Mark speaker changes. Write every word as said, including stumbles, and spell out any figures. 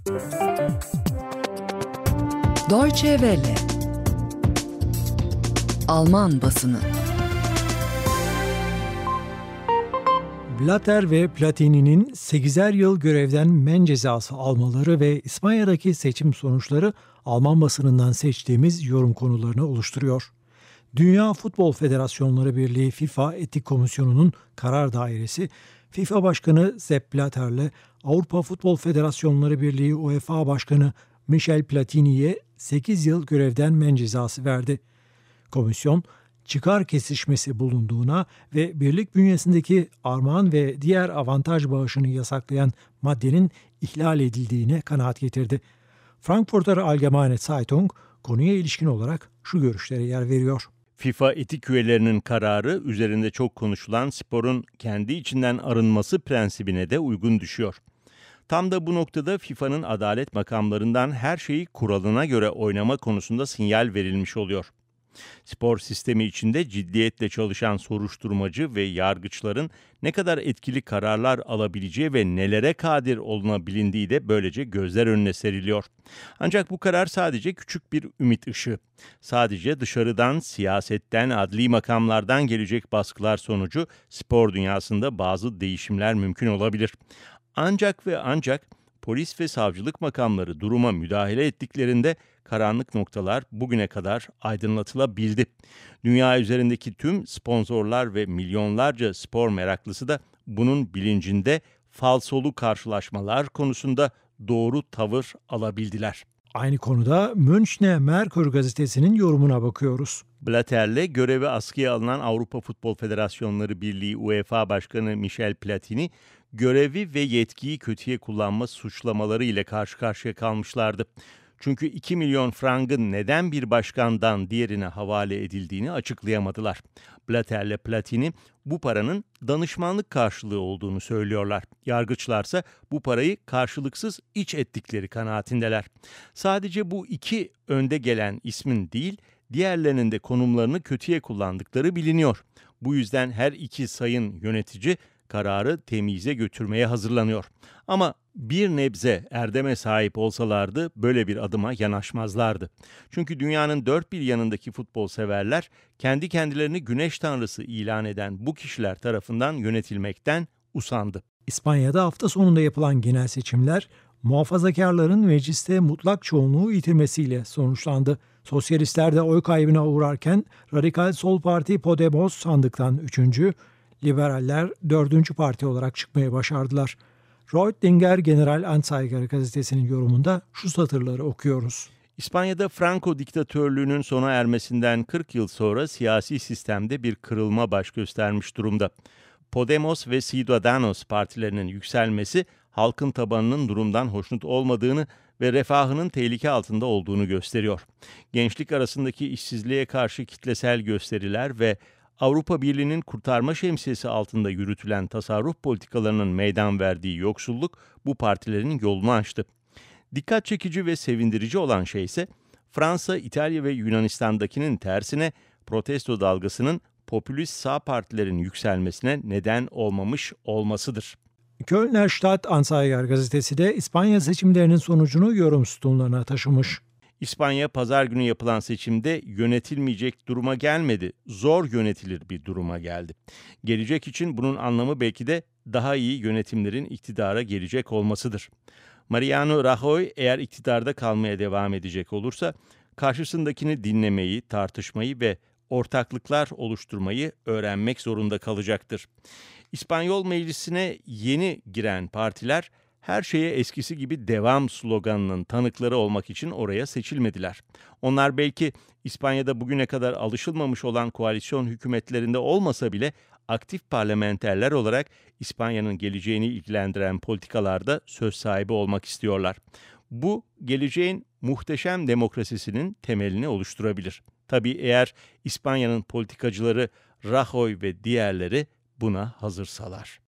Speaker 1: Deutsche Welle. Alman basını.
Speaker 2: Blatter ve Platini'nin sekizer yıl görevden men cezası almaları ve İspanya'daki seçim sonuçları Alman basınından seçtiğimiz yorum konularını oluşturuyor. Dünya Futbol Federasyonları Birliği FIFA Etik Komisyonu'nun karar dairesi, FIFA Başkanı Sepp Blatter'le Avrupa Futbol Federasyonları Birliği UEFA Başkanı Michel Platini'ye sekiz yıl görevden men cezası verdi. Komisyon, çıkar kesişmesi bulunduğuna ve birlik bünyesindeki armağan ve diğer avantaj bağışını yasaklayan maddenin ihlal edildiğine kanaat getirdi. Frankfurter Allgemeine Zeitung konuya ilişkin olarak şu görüşlere yer veriyor.
Speaker 3: FIFA etik üyelerinin kararı üzerinde çok konuşulan sporun kendi içinden arınması prensibine de uygun düşüyor. Tam da bu noktada FIFA'nın adalet makamlarından her şeyi kuralına göre oynama konusunda sinyal verilmiş oluyor. Spor sistemi içinde ciddiyetle çalışan soruşturmacı ve yargıçların ne kadar etkili kararlar alabileceği ve nelere kadir olunabilindiği de böylece gözler önüne seriliyor. Ancak bu karar sadece küçük bir ümit ışığı. Sadece dışarıdan, siyasetten, adli makamlardan gelecek baskılar sonucu spor dünyasında bazı değişimler mümkün olabilir. Ancak ve ancak polis ve savcılık makamları duruma müdahale ettiklerinde karanlık noktalar bugüne kadar aydınlatılabildi. Dünya üzerindeki tüm sponsorlar ve milyonlarca spor meraklısı da bunun bilincinde, falsolu karşılaşmalar konusunda doğru tavır alabildiler.
Speaker 2: Aynı konuda Münchner Merkur gazetesinin yorumuna bakıyoruz.
Speaker 3: Blatter'le görevi askıya alınan Avrupa Futbol Federasyonları Birliği UEFA Başkanı Michel Platini, görevi ve yetkiyi kötüye kullanma suçlamaları ile karşı karşıya kalmışlardı. Çünkü iki milyon frangın neden bir başkandan diğerine havale edildiğini açıklayamadılar. Blatter'le Platini bu paranın danışmanlık karşılığı olduğunu söylüyorlar. Yargıçlarsa bu parayı karşılıksız iç ettikleri kanaatindeler. Sadece bu iki önde gelen ismin değil, diğerlerinin de konumlarını kötüye kullandıkları biliniyor. Bu yüzden her iki sayın yönetici kararı temize götürmeye hazırlanıyor. Ama bir nebze erdeme sahip olsalardı böyle bir adıma yanaşmazlardı. Çünkü dünyanın dört bir yanındaki futbol severler kendi kendilerini güneş tanrısı ilan eden bu kişiler tarafından yönetilmekten usandı.
Speaker 2: İspanya'da hafta sonunda yapılan genel seçimler muhafazakarların mecliste mutlak çoğunluğu yitirmesiyle sonuçlandı. Sosyalistler de oy kaybına uğrarken Radikal Sol Parti Podemos sandıktan üçüncü, liberaller dördüncü parti olarak çıkmayı başardılar. Reutlinger General Anzeiger gazetesinin yorumunda şu satırları okuyoruz.
Speaker 3: İspanya'da Franco diktatörlüğünün sona ermesinden kırk yıl sonra siyasi sistemde bir kırılma baş göstermiş durumda. Podemos ve Ciudadanos partilerinin yükselmesi halkın tabanının durumdan hoşnut olmadığını ve refahının tehlike altında olduğunu gösteriyor. Gençlik arasındaki işsizliğe karşı kitlesel gösteriler ve Avrupa Birliği'nin kurtarma şemsiyesi altında yürütülen tasarruf politikalarının meydan verdiği yoksulluk bu partilerin yolunu açtı. Dikkat çekici ve sevindirici olan şey ise Fransa, İtalya ve Yunanistan'dakinin tersine protesto dalgasının popülist sağ partilerin yükselmesine neden olmamış olmasıdır.
Speaker 2: Kölner Stadt Anzeiger gazetesi de İspanya seçimlerinin sonucunu yorum sütunlarına taşımış.
Speaker 3: İspanya pazar günü yapılan seçimde yönetilmeyecek duruma gelmedi, zor yönetilir bir duruma geldi. Gelecek için bunun anlamı belki de daha iyi yönetimlerin iktidara gelecek olmasıdır. Mariano Rajoy eğer iktidarda kalmaya devam edecek olursa karşısındakini dinlemeyi, tartışmayı ve ortaklıklar oluşturmayı öğrenmek zorunda kalacaktır. İspanyol Meclisi'ne yeni giren partiler her şeye eskisi gibi devam sloganının tanıkları olmak için oraya seçilmediler. Onlar belki İspanya'da bugüne kadar alışılmamış olan koalisyon hükümetlerinde olmasa bile aktif parlamenterler olarak İspanya'nın geleceğini ilgilendiren politikalarda söz sahibi olmak istiyorlar. Bu geleceğin muhteşem demokrasisinin temelini oluşturabilir. Tabii eğer İspanya'nın politikacıları Rajoy ve diğerleri buna hazırsalar.